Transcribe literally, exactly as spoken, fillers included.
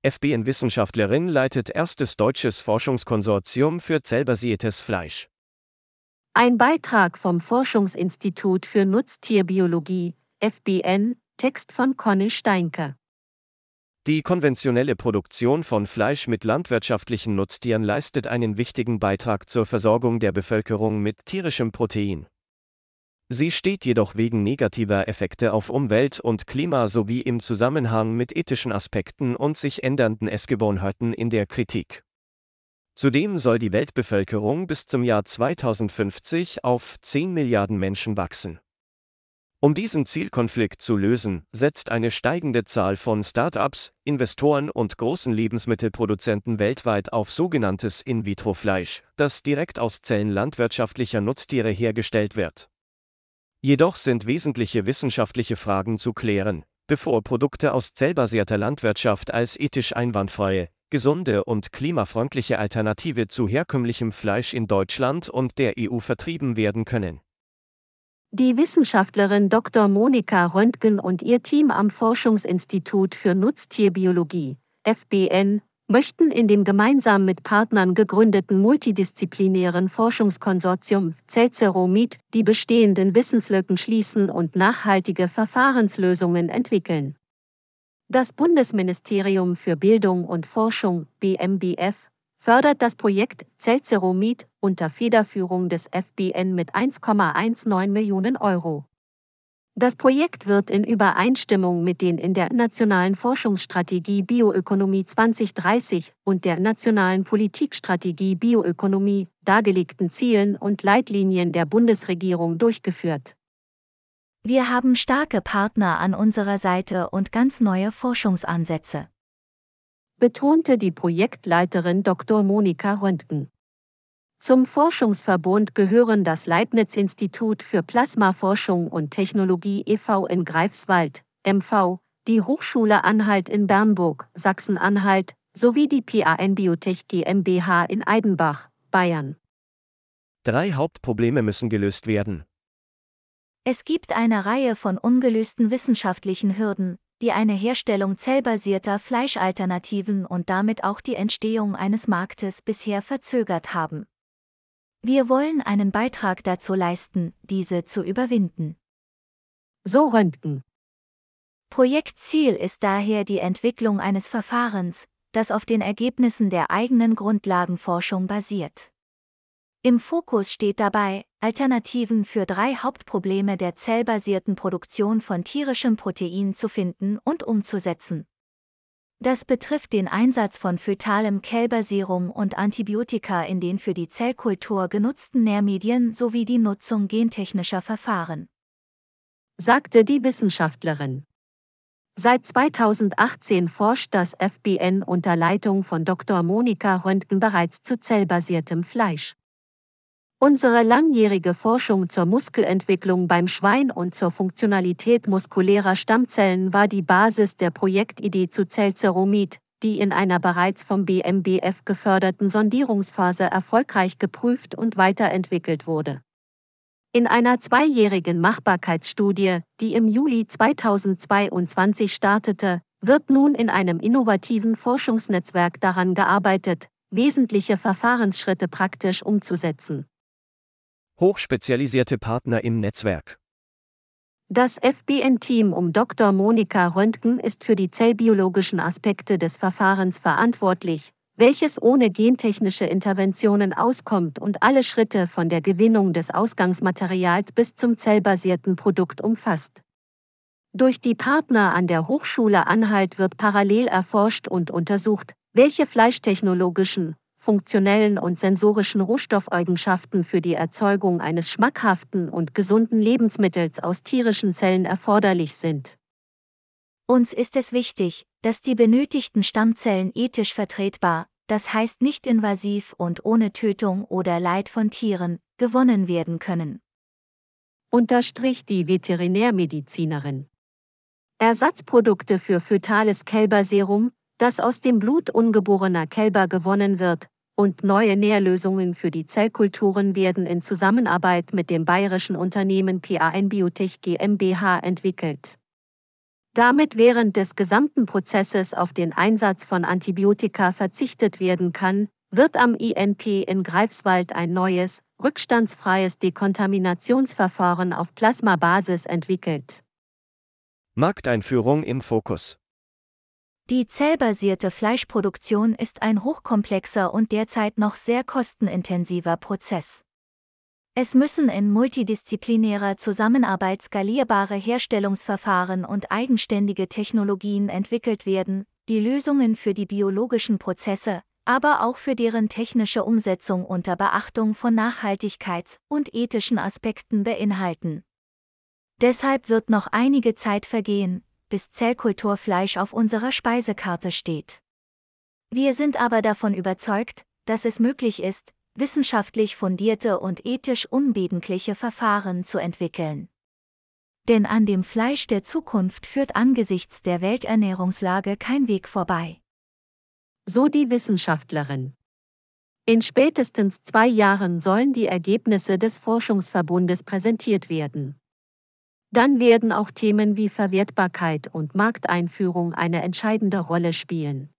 F B N-Wissenschaftlerin leitet erstes deutsches Forschungskonsortium für zellbasiertes Fleisch. Ein Beitrag vom Forschungsinstitut für Nutztierbiologie, F B N, Text von Conny Steinke. Die konventionelle Produktion von Fleisch mit landwirtschaftlichen Nutztieren leistet einen wichtigen Beitrag zur Versorgung der Bevölkerung mit tierischem Protein. Sie steht jedoch wegen negativer Effekte auf Umwelt und Klima sowie im Zusammenhang mit ethischen Aspekten und sich ändernden Essgewohnheiten in der Kritik. Zudem soll die Weltbevölkerung bis zum Jahr zweitausendfünfzig auf zehn Milliarden Menschen wachsen. Um diesen Zielkonflikt zu lösen, setzt eine steigende Zahl von Start-ups, Investoren und großen Lebensmittelproduzenten weltweit auf sogenanntes In-vitro-Fleisch, das direkt aus Zellen landwirtschaftlicher Nutztiere hergestellt wird. Jedoch sind wesentliche wissenschaftliche Fragen zu klären, bevor Produkte aus zellbasierter Landwirtschaft als ethisch einwandfreie, gesunde und klimafreundliche Alternative zu herkömmlichem Fleisch in Deutschland und der E U vertrieben werden können. Die Wissenschaftlerin Doktor Monika Röntgen und ihr Team am Forschungsinstitut für Nutztierbiologie, F B N, möchten in dem gemeinsam mit Partnern gegründeten multidisziplinären Forschungskonsortium CellCeromid die bestehenden Wissenslücken schließen und nachhaltige Verfahrenslösungen entwickeln. Das Bundesministerium für Bildung und Forschung, B M B F, fördert das Projekt CellCeromid unter Federführung des F B N mit eins Komma neunzehn Millionen Euro. Das Projekt wird in Übereinstimmung mit den in der Nationalen Forschungsstrategie Bioökonomie zwanzig dreißig und der Nationalen Politikstrategie Bioökonomie dargelegten Zielen und Leitlinien der Bundesregierung durchgeführt. Wir haben starke Partner an unserer Seite und ganz neue Forschungsansätze, betonte die Projektleiterin Doktor Monika Röntgen. Zum Forschungsverbund gehören das Leibniz-Institut für Plasmaforschung und Technologie e V in Greifswald, M V, die Hochschule Anhalt in Bernburg, Sachsen-Anhalt, sowie die P A N Biotech GmbH in Aidenbach, Bayern. Drei Hauptprobleme müssen gelöst werden. Es gibt eine Reihe von ungelösten wissenschaftlichen Hürden, die eine Herstellung zellbasierter Fleischalternativen und damit auch die Entstehung eines Marktes bisher verzögert haben. Wir wollen einen Beitrag dazu leisten, diese zu überwinden. So Röntgen. Projektziel ist daher die Entwicklung eines Verfahrens, das auf den Ergebnissen der eigenen Grundlagenforschung basiert. Im Fokus steht dabei, Alternativen für drei Hauptprobleme der zellbasierten Produktion von tierischem Protein zu finden und umzusetzen. Das betrifft den Einsatz von fötalem Kälberserum und Antibiotika in den für die Zellkultur genutzten Nährmedien sowie die Nutzung gentechnischer Verfahren, sagte die Wissenschaftlerin. Seit zweitausendachtzehn forscht das F B N unter Leitung von Doktor Monika Röntgen bereits zu zellbasiertem Fleisch. Unsere langjährige Forschung zur Muskelentwicklung beim Schwein und zur Funktionalität muskulärer Stammzellen war die Basis der Projektidee zu CellCeromid, die in einer bereits vom B M B F geförderten Sondierungsphase erfolgreich geprüft und weiterentwickelt wurde. In einer zweijährigen Machbarkeitsstudie, die im Juli zweitausendzweiundzwanzig startete, wird nun in einem innovativen Forschungsnetzwerk daran gearbeitet, wesentliche Verfahrensschritte praktisch umzusetzen. Hochspezialisierte Partner im Netzwerk. Das F B N-Team um Doktor Monika Röntgen ist für die zellbiologischen Aspekte des Verfahrens verantwortlich, welches ohne gentechnische Interventionen auskommt und alle Schritte von der Gewinnung des Ausgangsmaterials bis zum zellbasierten Produkt umfasst. Durch die Partner an der Hochschule Anhalt wird parallel erforscht und untersucht, welche fleischtechnologischen, funktionellen und sensorischen Rohstoffeigenschaften für die Erzeugung eines schmackhaften und gesunden Lebensmittels aus tierischen Zellen erforderlich sind. Uns ist es wichtig, dass die benötigten Stammzellen ethisch vertretbar, das heißt nicht invasiv und ohne Tötung oder Leid von Tieren, gewonnen werden können, unterstrich die Veterinärmedizinerin. Ersatzprodukte für fötales Kälberserum, das aus dem Blut ungeborener Kälber gewonnen wird, und neue Nährlösungen für die Zellkulturen werden in Zusammenarbeit mit dem bayerischen Unternehmen P A N Biotech GmbH entwickelt. Damit während des gesamten Prozesses auf den Einsatz von Antibiotika verzichtet werden kann, wird am I N P in Greifswald ein neues, rückstandsfreies Dekontaminationsverfahren auf Plasmabasis entwickelt. Markteinführung im Fokus. Die zellbasierte Fleischproduktion ist ein hochkomplexer und derzeit noch sehr kostenintensiver Prozess. Es müssen in multidisziplinärer Zusammenarbeit skalierbare Herstellungsverfahren und eigenständige Technologien entwickelt werden, die Lösungen für die biologischen Prozesse, aber auch für deren technische Umsetzung unter Beachtung von Nachhaltigkeits- und ethischen Aspekten beinhalten. Deshalb wird noch einige Zeit vergehen, bis Zellkulturfleisch auf unserer Speisekarte steht. Wir sind aber davon überzeugt, dass es möglich ist, wissenschaftlich fundierte und ethisch unbedenkliche Verfahren zu entwickeln. Denn an dem Fleisch der Zukunft führt angesichts der Welternährungslage kein Weg vorbei. So die Wissenschaftlerin. In spätestens zwei Jahren sollen die Ergebnisse des Forschungsverbundes präsentiert werden. Dann werden auch Themen wie Verwertbarkeit und Markteinführung eine entscheidende Rolle spielen.